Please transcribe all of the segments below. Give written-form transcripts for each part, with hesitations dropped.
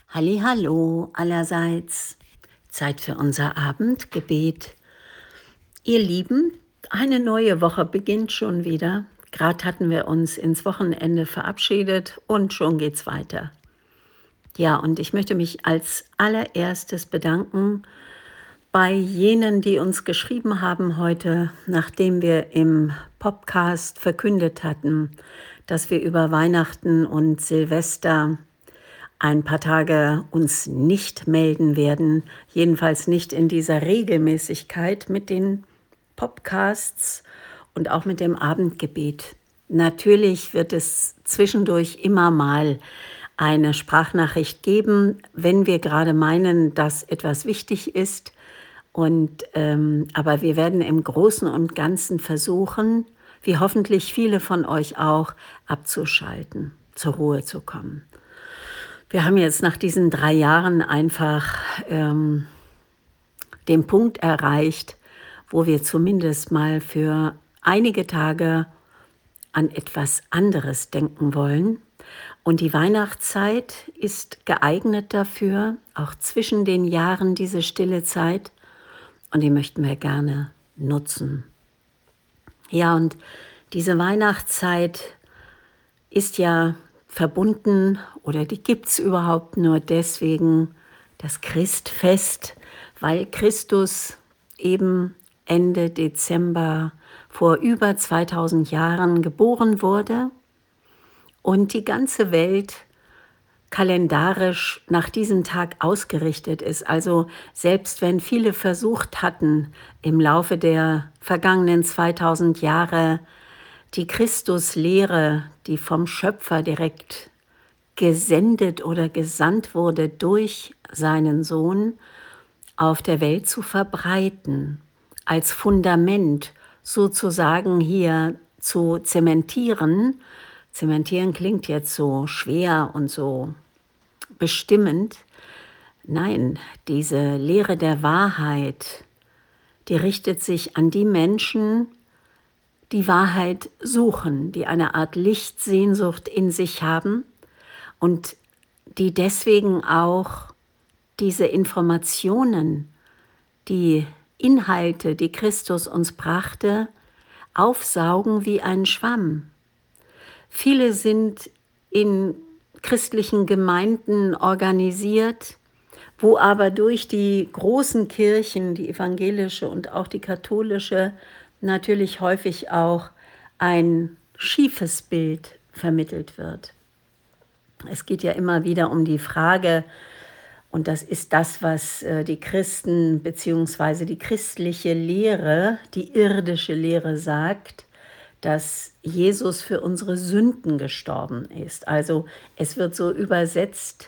Hallihallo allerseits. Zeit für unser Abendgebet. Ihr Lieben, eine neue Woche beginnt schon wieder. Gerade hatten wir uns ins Wochenende verabschiedet und schon geht's weiter. Ja, und ich möchte mich als allererstes bedanken bei jenen, die uns geschrieben haben heute, nachdem wir im Podcast verkündet hatten, dass wir über Weihnachten und Silvester ein paar Tage uns nicht melden werden, jedenfalls nicht in dieser Regelmäßigkeit mit den Podcasts und auch mit dem Abendgebet. Natürlich wird es zwischendurch immer mal eine Sprachnachricht geben, wenn wir gerade meinen, dass etwas wichtig ist. Aber wir werden im Großen und Ganzen versuchen, wie hoffentlich viele von euch auch, abzuschalten, zur Ruhe zu kommen. Wir haben jetzt nach diesen 3 Jahren einfach den Punkt erreicht, wo wir zumindest mal für einige Tage an etwas anderes denken wollen. Und die Weihnachtszeit ist geeignet dafür, auch zwischen den Jahren diese stille Zeit. Und die möchten wir gerne nutzen. Ja, und diese Weihnachtszeit ist ja verbunden oder die gibt es überhaupt nur deswegen, das Christfest, weil Christus eben Ende Dezember vor über 2000 Jahren geboren wurde und die ganze Welt kalendarisch nach diesem Tag ausgerichtet ist. Also selbst wenn viele versucht hatten, im Laufe der vergangenen 2000 Jahre die Christuslehre, die vom Schöpfer direkt gesendet oder gesandt wurde durch seinen Sohn, auf der Welt zu verbreiten, als Fundament sozusagen hier zu zementieren. Zementieren klingt jetzt so schwer und so bestimmend. Nein, diese Lehre der Wahrheit, die richtet sich an die Menschen, die Wahrheit suchen, die eine Art Lichtsehnsucht in sich haben und die deswegen auch diese Informationen, die Inhalte, die Christus uns brachte, aufsaugen wie ein Schwamm. Viele sind in christlichen Gemeinden organisiert, wo aber durch die großen Kirchen, die evangelische und auch die katholische, natürlich häufig auch ein schiefes Bild vermittelt wird. Es geht ja immer wieder um die Frage, und das ist das, was die Christen bzw. die christliche Lehre, die irdische Lehre sagt, dass Jesus für unsere Sünden gestorben ist. Also es wird so übersetzt,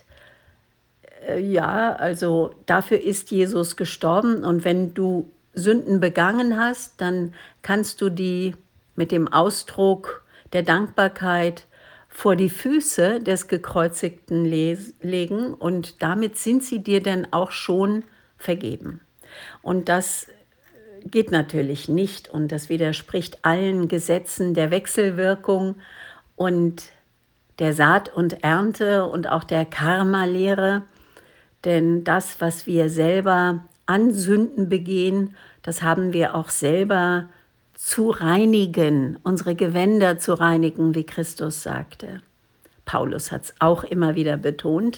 ja, also dafür ist Jesus gestorben und wenn du Sünden begangen hast, dann kannst du die mit dem Ausdruck der Dankbarkeit vor die Füße des Gekreuzigten legen und damit sind sie dir dann auch schon vergeben. Und das geht natürlich nicht und das widerspricht allen Gesetzen der Wechselwirkung und der Saat und Ernte und auch der Karma-Lehre. Denn das, was wir selber an Sünden begehen, das haben wir auch selber zu reinigen, unsere Gewänder zu reinigen, wie Christus sagte. Paulus hat es auch immer wieder betont.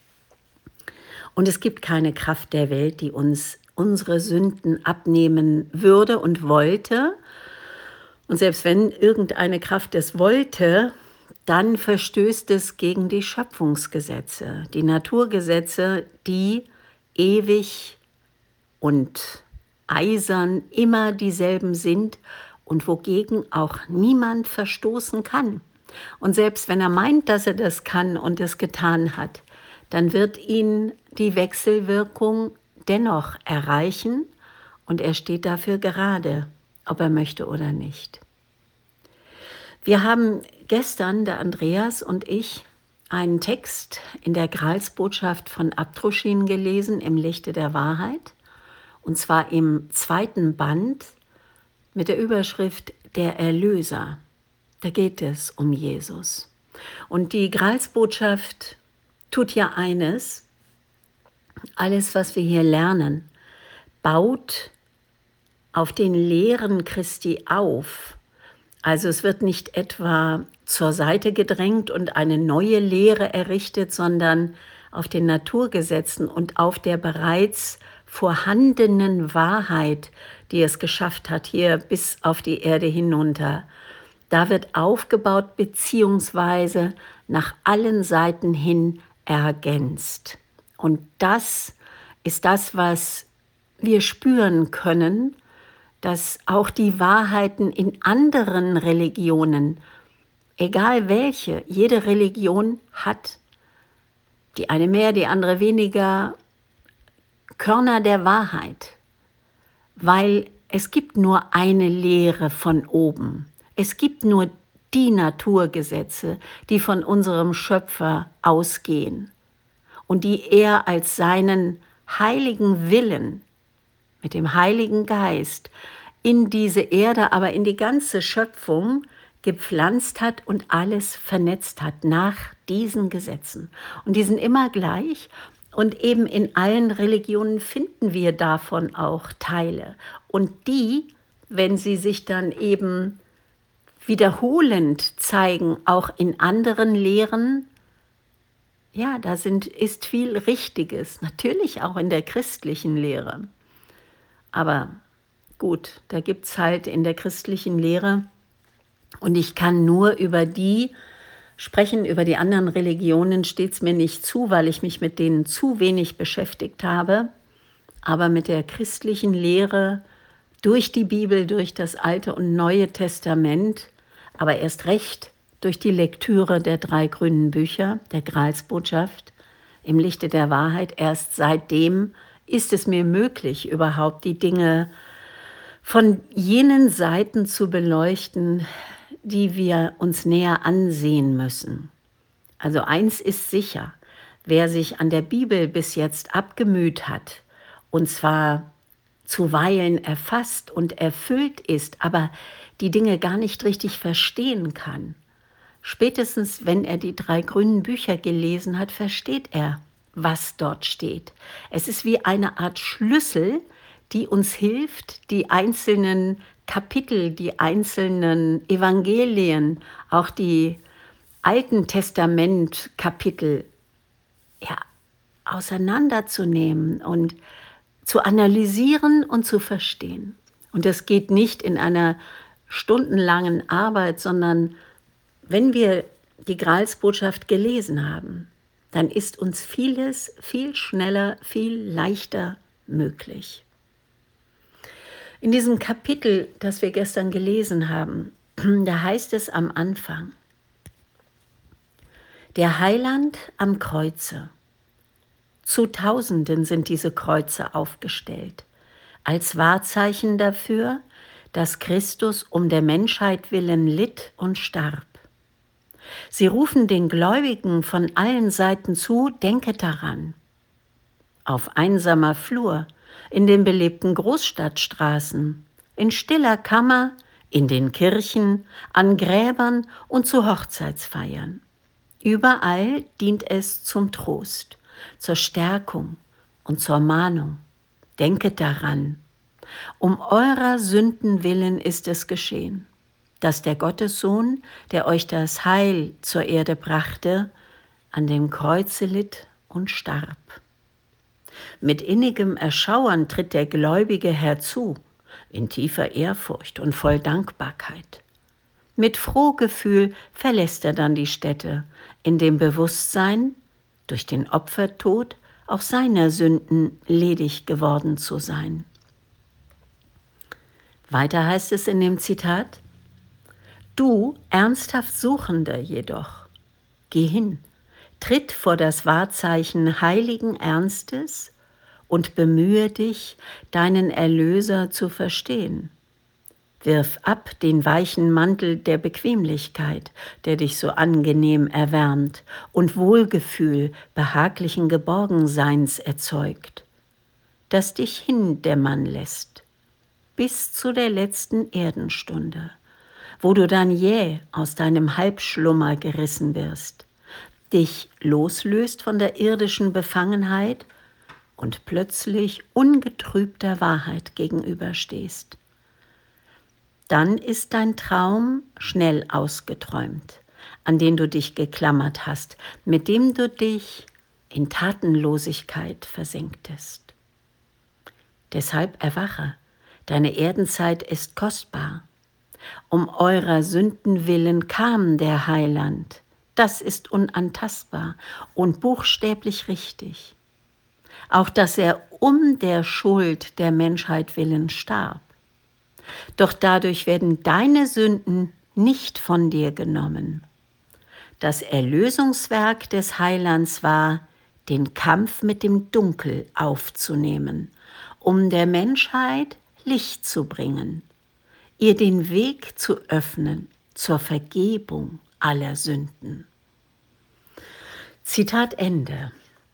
Und es gibt keine Kraft der Welt, die uns unsere Sünden abnehmen würde und wollte. Und selbst wenn irgendeine Kraft es wollte, dann verstößt es gegen die Schöpfungsgesetze, die Naturgesetze, die ewig und eisern immer dieselben sind und wogegen auch niemand verstoßen kann. Und selbst wenn er meint, dass er das kann und es getan hat, dann wird ihn die Wechselwirkung dennoch erreichen und er steht dafür gerade, ob er möchte oder nicht. Wir haben gestern, der Andreas und ich, einen Text in der Gralsbotschaft von Abdruschin gelesen, im Lichte der Wahrheit, und zwar im 2. Band mit der Überschrift Der Erlöser. Da geht es um Jesus. Und die Gralsbotschaft tut ja eines, Alles, was wir hier lernen, baut auf den Lehren Christi auf. Also es wird nicht etwa zur Seite gedrängt und eine neue Lehre errichtet, sondern auf den Naturgesetzen und auf der bereits vorhandenen Wahrheit, die es geschafft hat, hier bis auf die Erde hinunter. Da wird aufgebaut beziehungsweise nach allen Seiten hin ergänzt. Und das ist das, was wir spüren können, dass auch die Wahrheiten in anderen Religionen, egal welche, jede Religion hat, die eine mehr, die andere weniger, Körner der Wahrheit, weil es gibt nur eine Lehre von oben. Es gibt nur die Naturgesetze, die von unserem Schöpfer ausgehen und die er als seinen heiligen Willen mit dem Heiligen Geist in diese Erde, aber in die ganze Schöpfung gepflanzt hat und alles vernetzt hat nach diesen Gesetzen. Und die sind immer gleich und eben in allen Religionen finden wir davon auch Teile. Und die, wenn sie sich dann eben wiederholend zeigen, auch in anderen Lehren, ja, ist viel Richtiges, natürlich auch in der christlichen Lehre. Aber gut, da gibt es halt in der christlichen Lehre, und ich kann nur über die sprechen, über die anderen Religionen steht es mir nicht zu, weil ich mich mit denen zu wenig beschäftigt habe. Aber mit der christlichen Lehre durch die Bibel, durch das Alte und Neue Testament, aber erst recht durch die Lektüre der 3 grünen Bücher, der Gralsbotschaft, im Lichte der Wahrheit, erst seitdem ist es mir möglich, überhaupt die Dinge von jenen Seiten zu beleuchten, die wir uns näher ansehen müssen. Also eins ist sicher, wer sich an der Bibel bis jetzt abgemüht hat, und zwar zuweilen erfasst und erfüllt ist, aber die Dinge gar nicht richtig verstehen kann, spätestens wenn er die 3 grünen Bücher gelesen hat, versteht er, was dort steht. Es ist wie eine Art Schlüssel, die uns hilft, die einzelnen Kapitel, die einzelnen Evangelien, auch die Alten Testament-Kapitel, ja, auseinanderzunehmen und zu analysieren und zu verstehen. Und das geht nicht in einer stundenlangen Arbeit, sondern wenn wir die Gralsbotschaft gelesen haben, dann ist uns vieles viel schneller, viel leichter möglich. In diesem Kapitel, das wir gestern gelesen haben, da heißt es am Anfang: Der Heiland am Kreuze. Zu Tausenden sind diese Kreuze aufgestellt, als Wahrzeichen dafür, dass Christus um der Menschheit willen litt und starb. Sie rufen den Gläubigen von allen Seiten zu: Denket daran. Auf einsamer Flur, in den belebten Großstadtstraßen, in stiller Kammer, in den Kirchen, an Gräbern und zu Hochzeitsfeiern. Überall dient es zum Trost, zur Stärkung und zur Mahnung. Denket daran, um eurer Sünden willen ist es geschehen, dass der Gottessohn, der euch das Heil zur Erde brachte, an dem Kreuze litt und starb. Mit innigem Erschauern tritt der Gläubige herzu, in tiefer Ehrfurcht und voll Dankbarkeit. Mit Frohgefühl verlässt er dann die Stätte, in dem Bewusstsein, durch den Opfertod auch seiner Sünden ledig geworden zu sein. Weiter heißt es in dem Zitat: Du, ernsthaft Suchender jedoch, geh hin, tritt vor das Wahrzeichen heiligen Ernstes und bemühe dich, deinen Erlöser zu verstehen. Wirf ab den weichen Mantel der Bequemlichkeit, der dich so angenehm erwärmt und Wohlgefühl behaglichen Geborgenseins erzeugt, das dich hindämmern lässt, bis zu der letzten Erdenstunde, wo du dann jäh aus deinem Halbschlummer gerissen wirst, dich loslöst von der irdischen Befangenheit und plötzlich ungetrübter Wahrheit gegenüberstehst. Dann ist dein Traum schnell ausgeträumt, an den du dich geklammert hast, mit dem du dich in Tatenlosigkeit versenktest. Deshalb erwache, deine Erdenzeit ist kostbar. Um eurer Sünden willen kam der Heiland. Das ist unantastbar und buchstäblich richtig. Auch dass er um der Schuld der Menschheit willen starb. Doch dadurch werden deine Sünden nicht von dir genommen. Das Erlösungswerk des Heilands war, den Kampf mit dem Dunkel aufzunehmen, um der Menschheit Licht zu bringen, ihr den Weg zu öffnen zur Vergebung aller Sünden. Zitat Ende.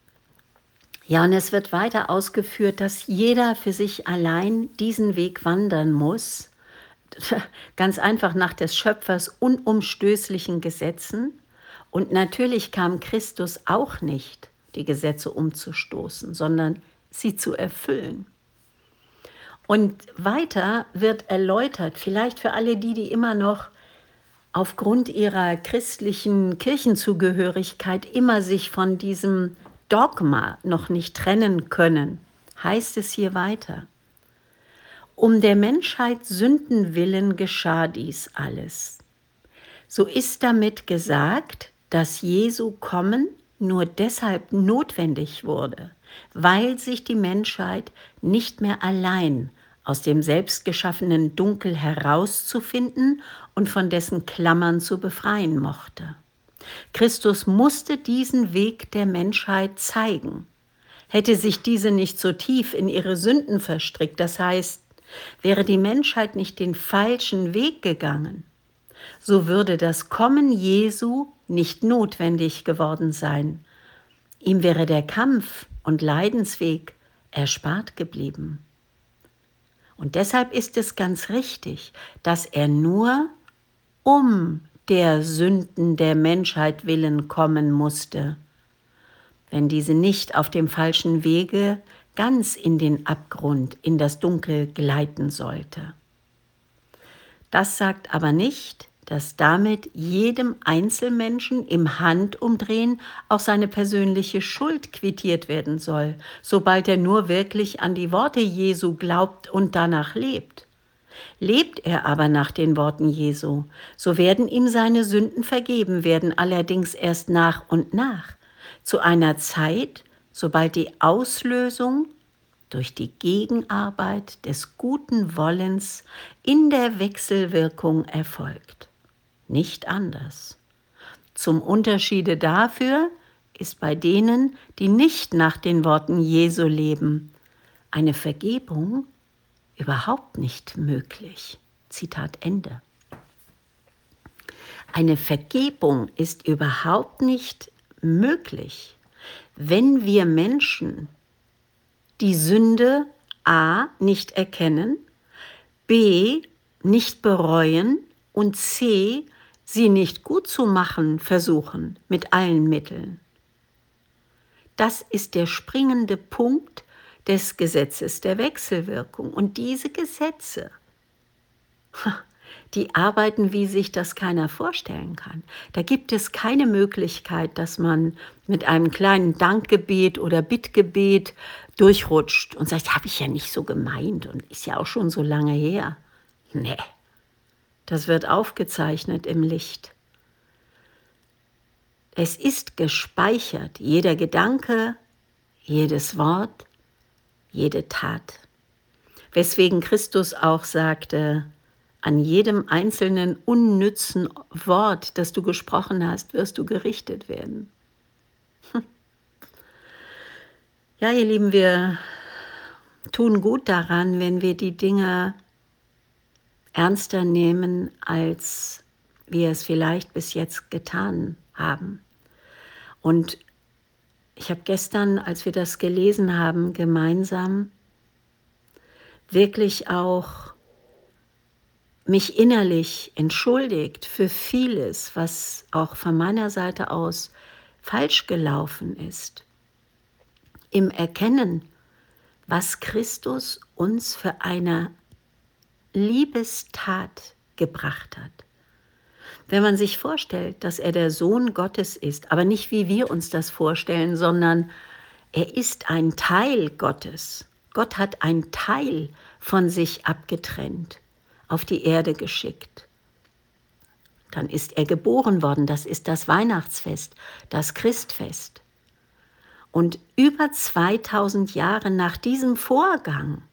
Ja, und es wird weiter ausgeführt, dass jeder für sich allein diesen Weg wandern muss, ganz einfach nach des Schöpfers unumstößlichen Gesetzen. Und natürlich kam Christus auch nicht, die Gesetze umzustoßen, sondern sie zu erfüllen. Und weiter wird erläutert, vielleicht für alle die immer noch aufgrund ihrer christlichen Kirchenzugehörigkeit immer sich von diesem Dogma noch nicht trennen können, heißt es hier weiter. Um der Menschheit Sünden willen geschah dies alles. So ist damit gesagt, dass Jesu Kommen nur deshalb notwendig wurde, weil sich die Menschheit nicht mehr allein aus dem selbstgeschaffenen Dunkel herauszufinden und von dessen Klammern zu befreien mochte. Christus musste diesen Weg der Menschheit zeigen. Hätte sich diese nicht so tief in ihre Sünden verstrickt, das heißt, wäre die Menschheit nicht den falschen Weg gegangen, so würde das Kommen Jesu nicht notwendig geworden sein. Ihm wäre der Kampf und Leidensweg erspart geblieben. Und deshalb ist es ganz richtig, dass er nur um der Sünden der Menschheit willen kommen musste, wenn diese nicht auf dem falschen Wege ganz in den Abgrund, in das Dunkel gleiten sollte. Das sagt aber nicht, dass damit jedem Einzelmenschen im Handumdrehen auch seine persönliche Schuld quittiert werden soll, sobald er nur wirklich an die Worte Jesu glaubt und danach lebt. Lebt er aber nach den Worten Jesu, so werden ihm seine Sünden vergeben werden, allerdings erst nach und nach, zu einer Zeit, sobald die Auslösung durch die Gegenarbeit des guten Wollens in der Wechselwirkung erfolgt. Nicht anders. Zum Unterschiede dafür ist bei denen, die nicht nach den Worten Jesu leben, eine Vergebung überhaupt nicht möglich. Zitat Ende. Eine Vergebung ist überhaupt nicht möglich, wenn wir Menschen die Sünde a. nicht erkennen, b. nicht bereuen und c. sie nicht gut zu machen versuchen mit allen Mitteln. Das ist der springende Punkt des Gesetzes der Wechselwirkung. Und diese Gesetze, die arbeiten, wie sich das keiner vorstellen kann. Da gibt es keine Möglichkeit, dass man mit einem kleinen Dankgebet oder Bittgebet durchrutscht und sagt, habe ich ja nicht so gemeint und ist ja auch schon so lange her. Nee, das wird aufgezeichnet im Licht. Es ist gespeichert, jeder Gedanke, jedes Wort, jede Tat. Weswegen Christus auch sagte, an jedem einzelnen unnützen Wort, das du gesprochen hast, wirst du gerichtet werden. Ja, ihr Lieben, wir tun gut daran, wenn wir die Dinge ernster nehmen, als wir es vielleicht bis jetzt getan haben. Und ich habe gestern, als wir das gelesen haben, gemeinsam wirklich auch mich innerlich entschuldigt für vieles, was auch von meiner Seite aus falsch gelaufen ist. Im Erkennen was Christus uns für eine Liebestat gebracht hat. Wenn man sich vorstellt, dass er der Sohn Gottes ist, aber nicht wie wir uns das vorstellen, sondern er ist ein Teil Gottes. Gott hat einen Teil von sich abgetrennt, auf die Erde geschickt. Dann ist er geboren worden, das ist das Weihnachtsfest, das Christfest. Und über 2000 Jahre nach diesem Vorgang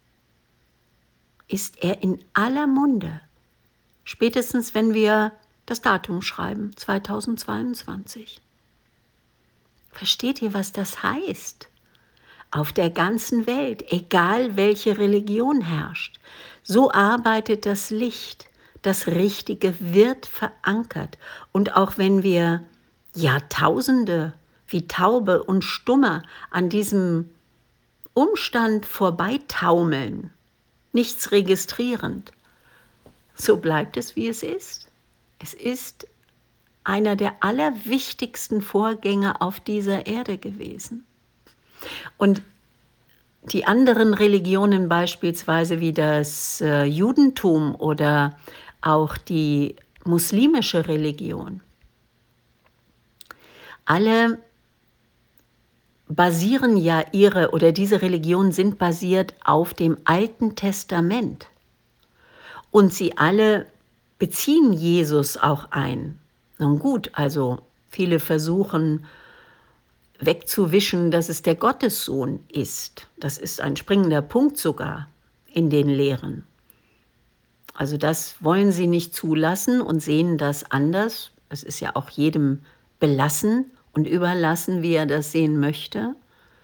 ist er in aller Munde. Spätestens, wenn wir das Datum schreiben, 2022. Versteht ihr, was das heißt? Auf der ganzen Welt, egal welche Religion herrscht, so arbeitet das Licht. Das Richtige wird verankert. Und auch wenn wir Jahrtausende wie Taube und Stumme an diesem Umstand vorbeitaumeln, nichts registrierend, so bleibt es, wie es ist. Es ist einer der allerwichtigsten Vorgänge auf dieser Erde gewesen. Und die anderen Religionen, beispielsweise wie das Judentum oder auch die muslimische Religion, alle basieren ja diese Religionen sind basiert auf dem Alten Testament. Und sie alle beziehen Jesus auch ein. Nun gut, also viele versuchen wegzuwischen, dass es der Gottessohn ist. Das ist ein springender Punkt sogar in den Lehren. Also das wollen sie nicht zulassen und sehen das anders. Es ist ja auch jedem belassen und überlassen, wie er das sehen möchte.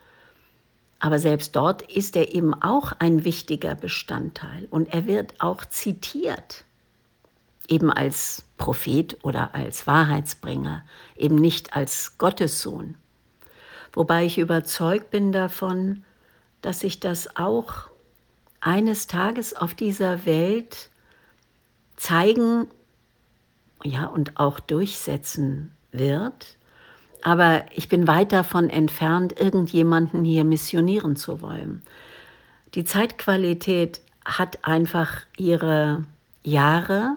Aber selbst dort ist er eben auch ein wichtiger Bestandteil und er wird auch zitiert, eben als Prophet oder als Wahrheitsbringer, eben nicht als Gottessohn. Wobei ich überzeugt bin davon, dass sich das auch eines Tages auf dieser Welt zeigen, ja, und auch durchsetzen wird. Aber ich bin weit davon entfernt, irgendjemanden hier missionieren zu wollen. Die Zeitqualität hat einfach ihre Jahre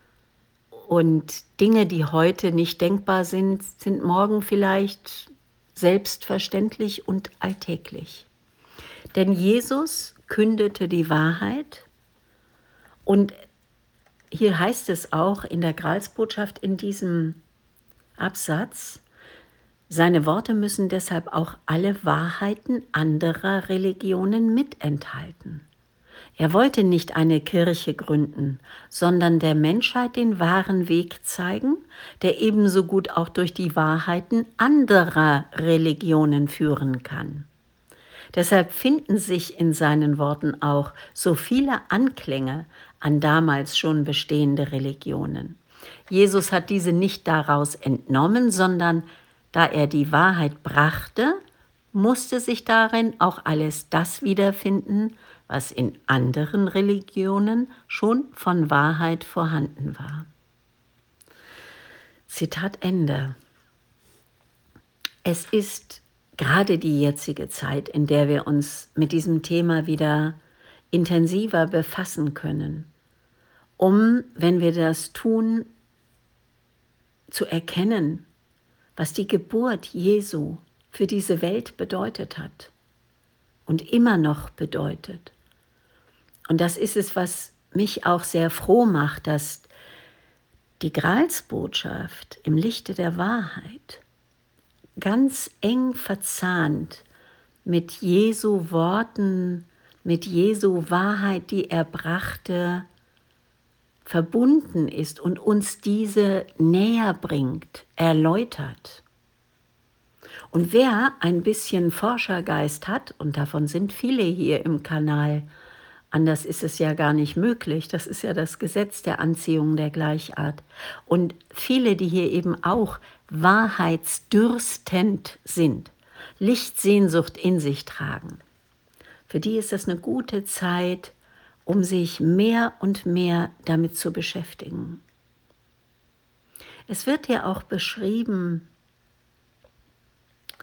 und Dinge, die heute nicht denkbar sind, sind morgen vielleicht selbstverständlich und alltäglich. Denn Jesus kündete die Wahrheit und hier heißt es auch in der Gralsbotschaft in diesem Absatz, seine Worte müssen deshalb auch alle Wahrheiten anderer Religionen mitenthalten. Er wollte nicht eine Kirche gründen, sondern der Menschheit den wahren Weg zeigen, der ebenso gut auch durch die Wahrheiten anderer Religionen führen kann. Deshalb finden sich in seinen Worten auch so viele Anklänge an damals schon bestehende Religionen. Jesus hat diese nicht daraus entnommen, sondern da er die Wahrheit brachte, musste sich darin auch alles das wiederfinden, was in anderen Religionen schon von Wahrheit vorhanden war. Zitat Ende. Es ist gerade die jetzige Zeit, in der wir uns mit diesem Thema wieder intensiver befassen können, um, wenn wir das tun, zu erkennen, was die Geburt Jesu für diese Welt bedeutet hat und immer noch bedeutet. Und das ist es, was mich auch sehr froh macht, dass die Gralsbotschaft im Lichte der Wahrheit ganz eng verzahnt mit Jesu Worten, mit Jesu Wahrheit, die er brachte, verbunden ist und uns diese näher bringt, erläutert. Und wer ein bisschen Forschergeist hat, und davon sind viele hier im Kanal, anders ist es ja gar nicht möglich, das ist ja das Gesetz der Anziehung der Gleichart. Und viele, die hier eben auch wahrheitsdürstend sind, Lichtsehnsucht in sich tragen, für die ist das eine gute Zeit, um sich mehr und mehr damit zu beschäftigen. Es wird ja auch beschrieben,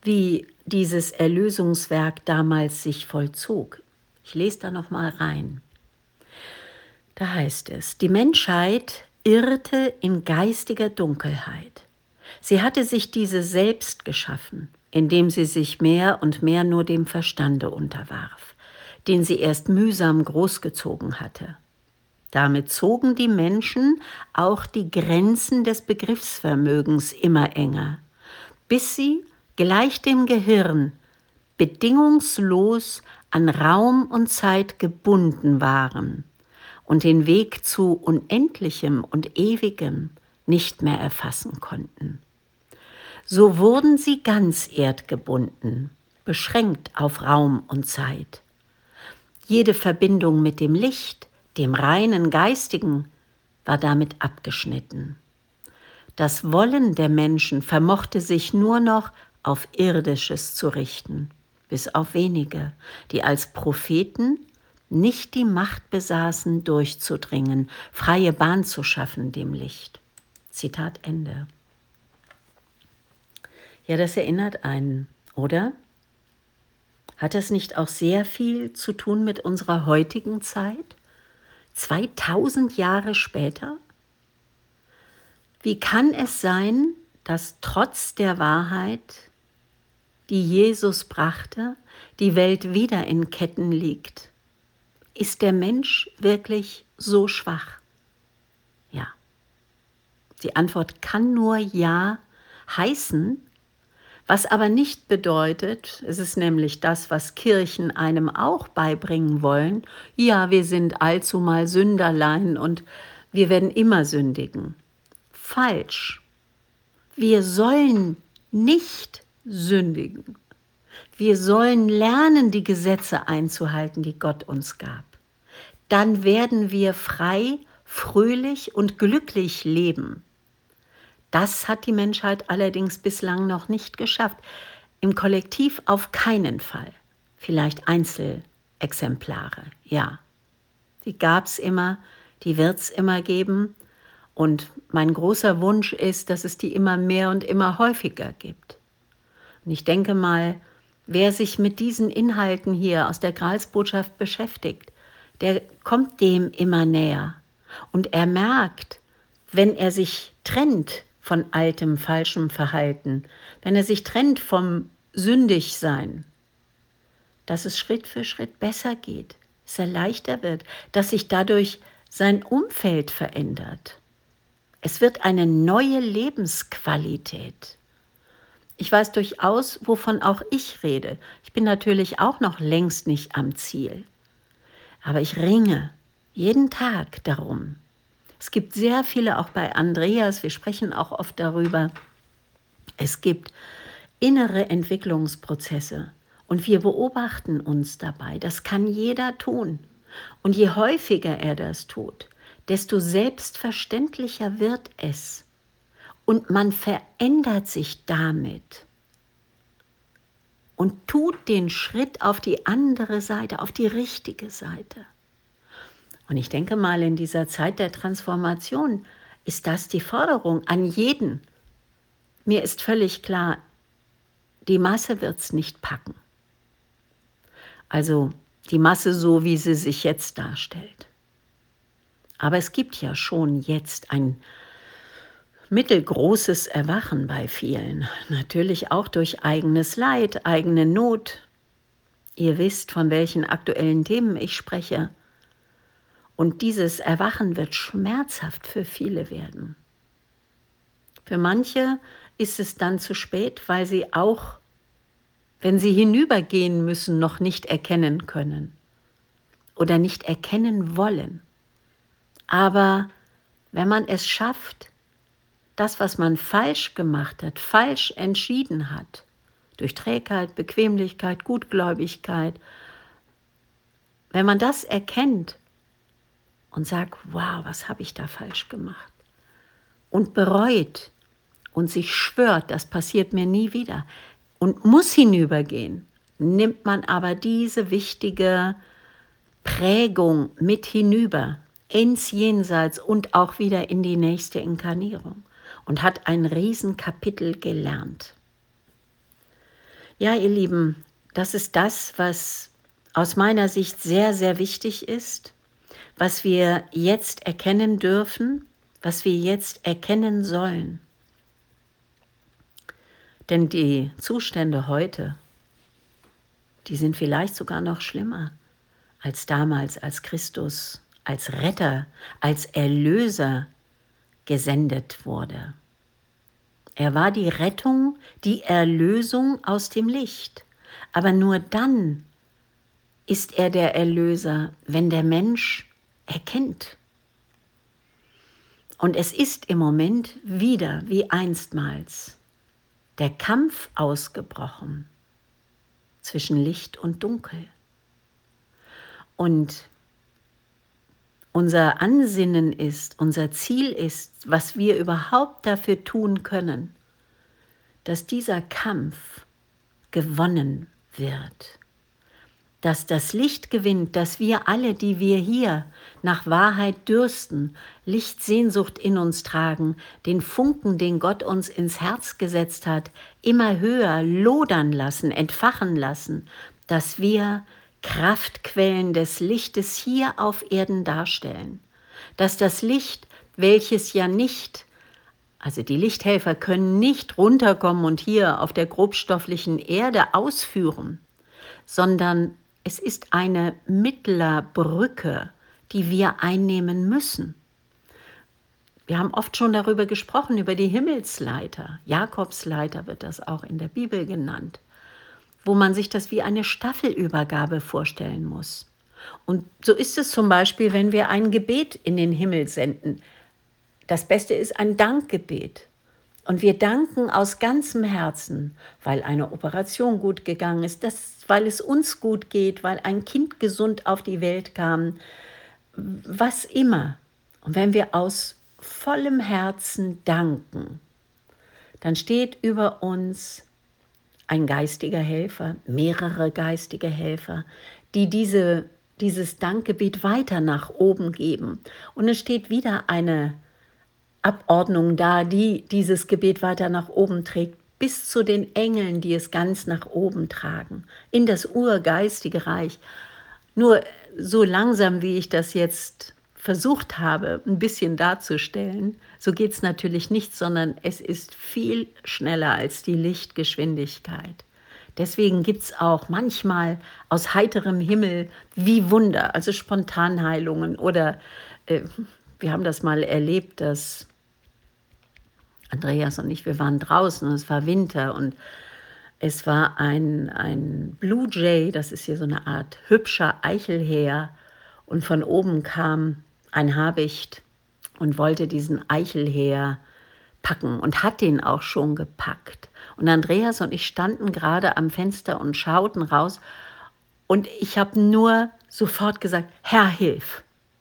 wie dieses Erlösungswerk damals sich vollzog. Ich lese da noch mal rein. Da heißt es: Die Menschheit irrte in geistiger Dunkelheit. Sie hatte sich diese selbst geschaffen, indem sie sich mehr und mehr nur dem Verstande unterwarf, den sie erst mühsam großgezogen hatte. Damit zogen die Menschen auch die Grenzen des Begriffsvermögens immer enger, bis sie, gleich dem Gehirn, bedingungslos an Raum und Zeit gebunden waren und den Weg zu Unendlichem und Ewigem nicht mehr erfassen konnten. So wurden sie ganz erdgebunden, beschränkt auf Raum und Zeit. Jede Verbindung mit dem Licht, dem reinen Geistigen, war damit abgeschnitten. Das Wollen der Menschen vermochte sich nur noch auf Irdisches zu richten, bis auf wenige, die als Propheten nicht die Macht besaßen, durchzudringen, freie Bahn zu schaffen dem Licht. Zitat Ende. Ja, das erinnert einen, oder? Hat das nicht auch sehr viel zu tun mit unserer heutigen Zeit? 2000 Jahre später? Wie kann es sein, dass trotz der Wahrheit, die Jesus brachte, die Welt wieder in Ketten liegt? Ist der Mensch wirklich so schwach? Ja. Die Antwort kann nur Ja heißen, was aber nicht bedeutet, es ist nämlich das, was Kirchen einem auch beibringen wollen, ja, wir sind allzumal Sünderlein und wir werden immer sündigen. Falsch. Wir sollen nicht sündigen. Wir sollen lernen, die Gesetze einzuhalten, die Gott uns gab. Dann werden wir frei, fröhlich und glücklich leben. Das hat die Menschheit allerdings bislang noch nicht geschafft. Im Kollektiv auf keinen Fall. Vielleicht Einzelexemplare, ja. Die gab es immer, die wird es immer geben. Und mein großer Wunsch ist, dass es die immer mehr und immer häufiger gibt. Und ich denke mal, wer sich mit diesen Inhalten hier aus der Gralsbotschaft beschäftigt, der kommt dem immer näher. Und er merkt, wenn er sich trennt von altem, falschem Verhalten, wenn er sich trennt vom Sündigsein, dass es Schritt für Schritt besser geht, dass er leichter wird, dass sich dadurch sein Umfeld verändert. Es wird eine neue Lebensqualität. Ich weiß durchaus, wovon auch ich rede. Ich bin natürlich auch noch längst nicht am Ziel. Aber ich ringe jeden Tag darum. Es gibt sehr viele, auch bei Andreas, wir sprechen auch oft darüber, es gibt innere Entwicklungsprozesse und wir beobachten uns dabei. Das kann jeder tun. Und je häufiger er das tut, desto selbstverständlicher wird es. Und man verändert sich damit und tut den Schritt auf die andere Seite, auf die richtige Seite. Und ich denke mal, in dieser Zeit der Transformation ist das die Forderung an jeden. Mir ist völlig klar, die Masse wird es nicht packen. Also die Masse so, wie sie sich jetzt darstellt. Aber es gibt ja schon jetzt ein mittelgroßes Erwachen bei vielen. Natürlich auch durch eigenes Leid, eigene Not. Ihr wisst, von welchen aktuellen Themen ich spreche. Und dieses Erwachen wird schmerzhaft für viele werden. Für manche ist es dann zu spät, weil sie auch, wenn sie hinübergehen müssen, noch nicht erkennen können oder nicht erkennen wollen. Aber wenn man es schafft, das, was man falsch gemacht hat, falsch entschieden hat, durch Trägheit, Bequemlichkeit, Gutgläubigkeit, wenn man das erkennt und sagt, wow, was habe ich da falsch gemacht? Und bereut und sich schwört, das passiert mir nie wieder und muss hinübergehen, nimmt man aber diese wichtige Prägung mit hinüber ins Jenseits und auch wieder in die nächste Inkarnierung und hat ein Riesenkapitel gelernt. Ja, ihr Lieben, das ist das, was aus meiner Sicht sehr, sehr wichtig ist, was wir jetzt erkennen dürfen, was wir jetzt erkennen sollen. Denn die Zustände heute, die sind vielleicht sogar noch schlimmer als damals, als Christus als Retter, als Erlöser gesendet wurde. Er war die Rettung, die Erlösung aus dem Licht. Aber nur dann ist er der Erlöser, wenn der Mensch erkennt. Und es ist im Moment wieder wie einstmals der Kampf ausgebrochen zwischen Licht und Dunkel. Und unser Ansinnen ist, unser Ziel ist, was wir überhaupt dafür tun können, dass dieser Kampf gewonnen wird. Dass das Licht gewinnt, dass wir alle, die wir hier nach Wahrheit dürsten, Lichtsehnsucht in uns tragen, den Funken, den Gott uns ins Herz gesetzt hat, immer höher lodern lassen, entfachen lassen, dass wir Kraftquellen des Lichtes hier auf Erden darstellen. Dass das Licht, welches ja nicht, also die Lichthelfer können nicht runterkommen und hier auf der grobstofflichen Erde ausführen, sondern es ist eine Mittlerbrücke, die wir einnehmen müssen. Wir haben oft schon darüber gesprochen, über die Himmelsleiter. Jakobsleiter wird das auch in der Bibel genannt, wo man sich das wie eine Staffelübergabe vorstellen muss. Und so ist es zum Beispiel, wenn wir ein Gebet in den Himmel senden. Das Beste ist ein Dankgebet. Und wir danken aus ganzem Herzen, weil eine Operation gut gegangen ist, weil es uns gut geht, weil ein Kind gesund auf die Welt kam, was immer. Und wenn wir aus vollem Herzen danken, dann steht über uns ein geistiger Helfer, mehrere geistige Helfer, die dieses Dankgebet weiter nach oben geben. Und es steht wieder eine Abordnung da, die dieses Gebet weiter nach oben trägt, bis zu den Engeln, die es ganz nach oben tragen, in das urgeistige Reich. Nur so langsam, wie ich das jetzt versucht habe, ein bisschen darzustellen, so geht es natürlich nicht, sondern es ist viel schneller als die Lichtgeschwindigkeit. Deswegen gibt es auch manchmal aus heiterem Himmel wie Wunder, also Spontanheilungen oder wir haben das mal erlebt, dass Andreas und ich, wir waren draußen und es war Winter und es war ein Blue Jay, das ist hier so eine Art hübscher Eichelhäher und von oben kam ein Habicht und wollte diesen Eichelhäher packen und hat den auch schon gepackt. Und Andreas und ich standen gerade am Fenster und schauten raus und ich habe nur sofort gesagt, Herr, hilf.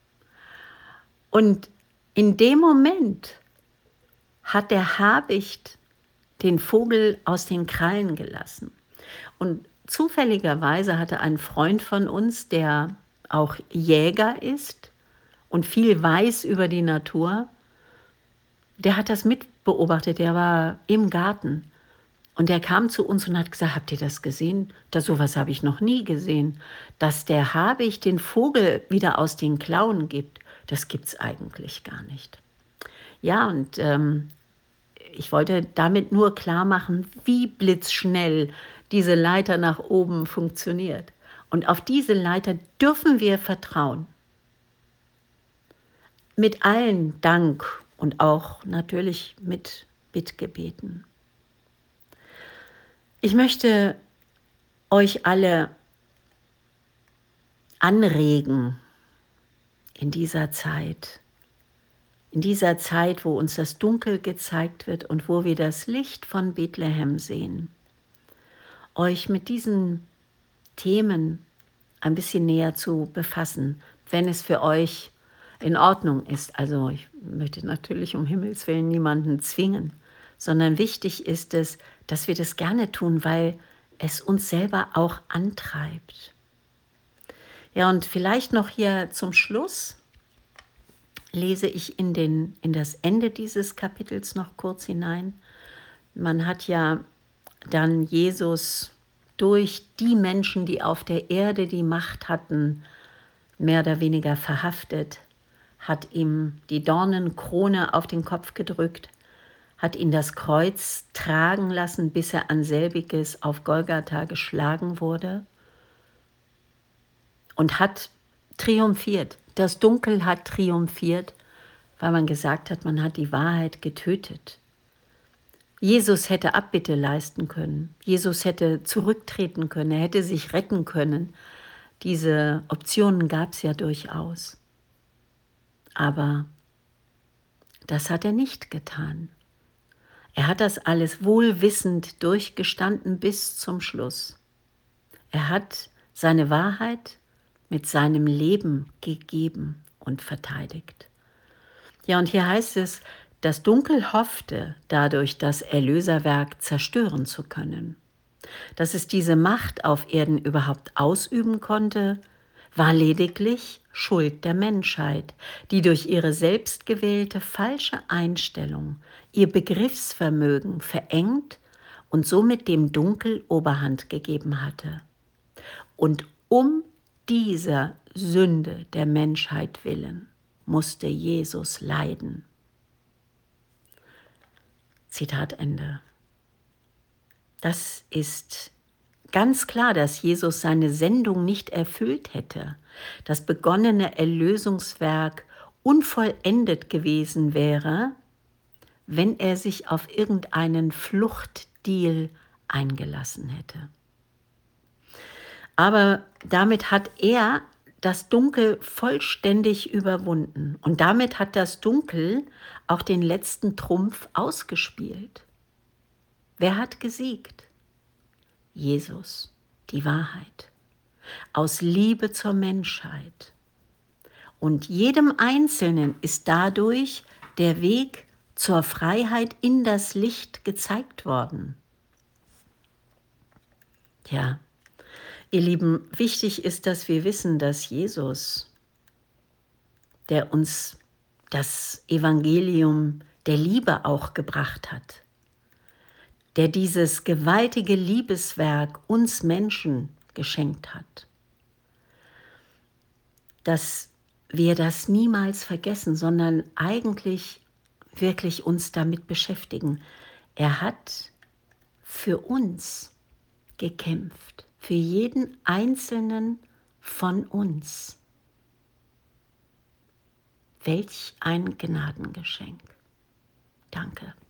Und in dem Moment hat der Habicht den Vogel aus den Krallen gelassen. Und zufälligerweise hatte ein Freund von uns, der auch Jäger ist und viel weiß über die Natur, der hat das mitbeobachtet, der war im Garten. Und der kam zu uns und hat gesagt, habt ihr das gesehen? Sowas habe ich noch nie gesehen. Dass der Habicht den Vogel wieder aus den Klauen gibt, das gibt es eigentlich gar nicht. Ja, und ich wollte damit nur klar machen, wie blitzschnell diese Leiter nach oben funktioniert. Und auf diese Leiter dürfen wir vertrauen. Mit allen Dank und auch natürlich mit Bittgebeten. Ich möchte euch alle anregen in dieser Zeit, wo uns das Dunkel gezeigt wird und wo wir das Licht von Bethlehem sehen, euch mit diesen Themen ein bisschen näher zu befassen, wenn es für euch in Ordnung ist. Also ich möchte natürlich um Himmels Willen niemanden zwingen, sondern wichtig ist es, dass wir das gerne tun, weil es uns selber auch antreibt. Ja, und vielleicht noch hier zum Schluss lese ich in das Ende dieses Kapitels noch kurz hinein. Man hat ja dann Jesus durch die Menschen, die auf der Erde die Macht hatten, mehr oder weniger verhaftet, hat ihm die Dornenkrone auf den Kopf gedrückt, hat ihn das Kreuz tragen lassen, bis er an selbiges auf Golgatha geschlagen wurde und hat triumphiert. Das Dunkel hat triumphiert, weil man gesagt hat, man hat die Wahrheit getötet. Jesus hätte Abbitte leisten können. Jesus hätte zurücktreten können. Er hätte sich retten können. Diese Optionen gab es ja durchaus. Aber das hat er nicht getan. Er hat das alles wohlwissend durchgestanden bis zum Schluss. Er hat seine Wahrheit mit seinem Leben gegeben und verteidigt. Ja, und hier heißt es, das Dunkel hoffte, dadurch das Erlöserwerk zerstören zu können. Dass es diese Macht auf Erden überhaupt ausüben konnte, war lediglich Schuld der Menschheit, die durch ihre selbstgewählte falsche Einstellung ihr Begriffsvermögen verengt und somit dem Dunkel Oberhand gegeben hatte. Und um dieser Sünde der Menschheit willen musste Jesus leiden. Zitat Ende. Das ist ganz klar, dass Jesus seine Sendung nicht erfüllt hätte, das begonnene Erlösungswerk unvollendet gewesen wäre, wenn er sich auf irgendeinen Fluchtdeal eingelassen hätte. Aber damit hat er das Dunkel vollständig überwunden und damit hat das Dunkel auch den letzten Trumpf ausgespielt. Wer hat gesiegt? Jesus, die Wahrheit, aus Liebe zur Menschheit. Und jedem Einzelnen ist dadurch der Weg zur Freiheit in das Licht gezeigt worden. Ja, ihr Lieben, wichtig ist, dass wir wissen, dass Jesus, der uns das Evangelium der Liebe auch gebracht hat, der dieses gewaltige Liebeswerk uns Menschen geschenkt hat, dass wir das niemals vergessen, sondern eigentlich wirklich uns damit beschäftigen. Er hat für uns gekämpft, für jeden Einzelnen von uns. Welch ein Gnadengeschenk. Danke.